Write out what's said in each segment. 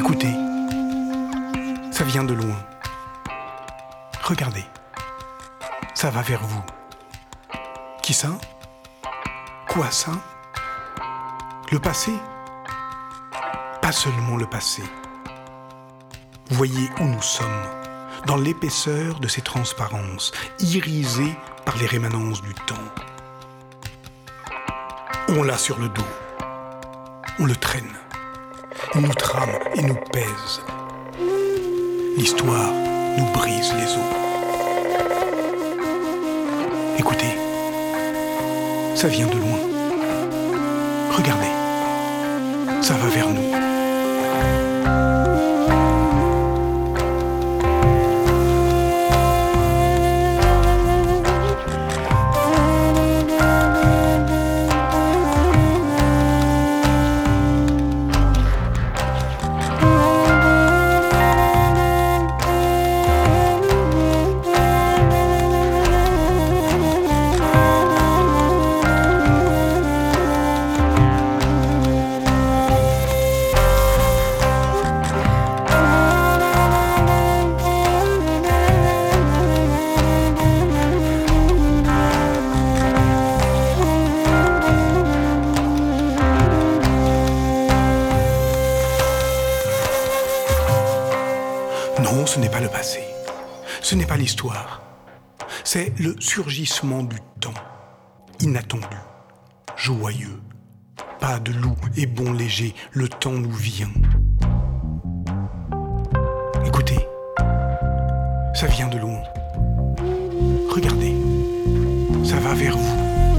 Écoutez, ça vient de loin. Regardez, ça va vers vous. Qui ça? Quoi ça? Le passé? Pas seulement le passé. Voyez où nous sommes, dans l'épaisseur de ces transparences, irisées par les rémanences du temps. On l'a sur le dos, on le traîne, il nous trame et nous pèse. L'histoire nous brise les os. Écoutez, ça vient de loin. Regardez, ça va vers nous. Non, ce n'est pas le passé. Ce n'est pas l'histoire. C'est le surgissement du temps. Inattendu, joyeux. Pas de loup et bon léger, le temps nous vient. Écoutez, ça vient de loin. Regardez, ça va vers vous.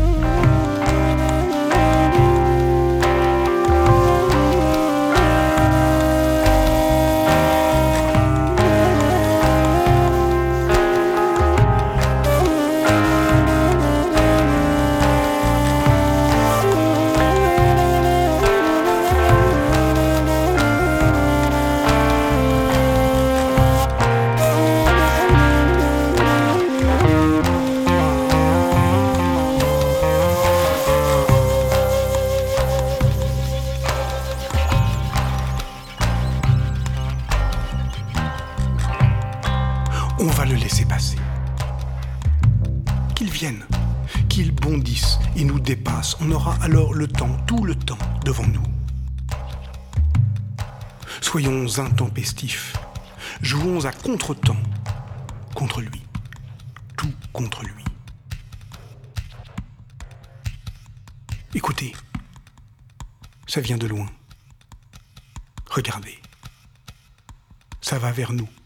On va le laisser passer. Qu'il vienne, qu'il bondisse et nous dépasse. On aura alors le temps, tout le temps devant nous. Soyons intempestifs. Jouons à contre-temps contre lui. Tout contre lui. Écoutez, ça vient de loin. Regardez, ça va vers nous.